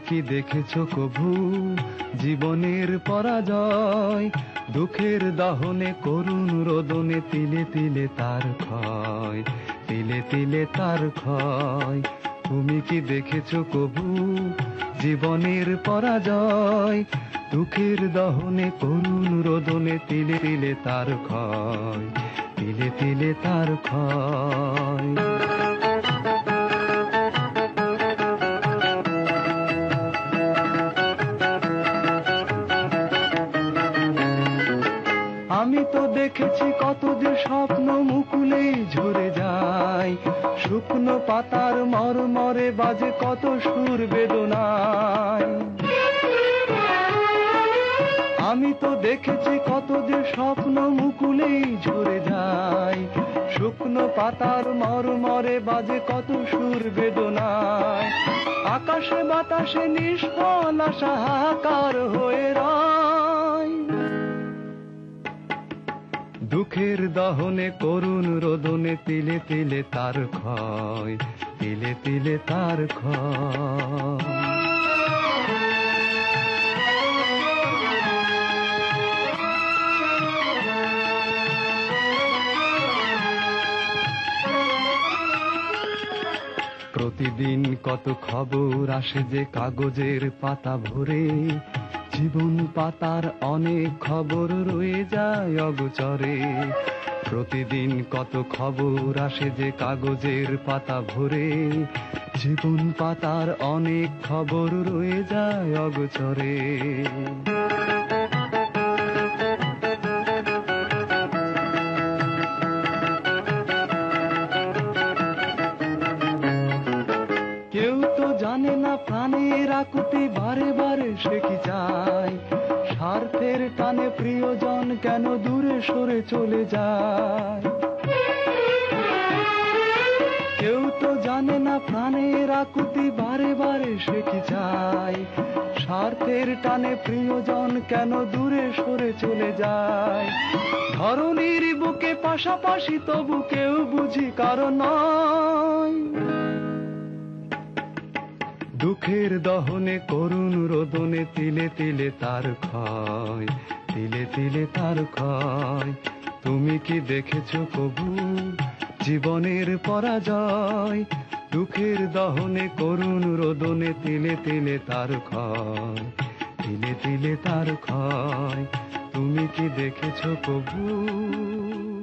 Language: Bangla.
কি দেখেছো কভু জীবনের পরাজয়? দুঃখের দহনে করুণ রোদনে তিলে তিলে তার ক্ষয়, তিলে তিলে তার ক্ষয়। তুমি কি দেখেছো কভু জীবনের পরাজয়? দুঃখের দহনে করুণ রোদনে তিলে তিলে তার ক্ষয়, তিলে তিলে তার ক্ষয়। আমি তো দেখেছি কত যে স্বপ্ন মুকুলেই ঝরে যায়, শুকনো পাতার মরমরে বাজে কত সুর বেদনায়। আমি তো দেখেছি কত যে স্বপ্ন মুকুলেই ঝরে যায়, শুকনো পাতার মরমরে বাজে কত সুর বেদনায়। আকাশে বাতাসে নিষ্ফল আশা হাহাকার হয়ে রয়, দুঃখের দহনে করুণ রোদনে তিলে তিলে তার ক্ষয়, তিলে তিলে তার ক্ষয়। প্রতিদিন কত খবর আসে যে কাগজের পাতা ভরে, জীবন পাতার অনেক খবর রয়ে যায় অগোচরে। প্রতিদিন কত খবর আসে যে কাগজের পাতা ভরে, জীবন পাতার অনেক খবর রয়ে যায় অগোচরে। কেউ তো জানে না প্রাণের আকুতি বারে বারে সে কি চায়, স্বার্থের টানে প্রিয়জন কেন দূরে সরে চলে যায়। কেউ তো জানে না প্রাণের আকুতি বারে বারে সে কি চায়, স্বার্থের টানে প্রিয়জন কেন দূরে সরে চলে যায়। ধরনীর বুকে পাশাপাশি তবু কেউ বুঝি কারণ নয়, দুঃখের দহনে করুণ রোদনে তিলে তিলে তার ক্ষয়, তিলে তিলে তার ক্ষয়। তুমি কি দেখেছো কভু জীবনের পরাজয়? দুঃখের দহনে করুণ রোদনে তিলে তিলে তার ক্ষয়, তিলে তিলে তার ক্ষয়। তুমি কি দেখেছো কভু?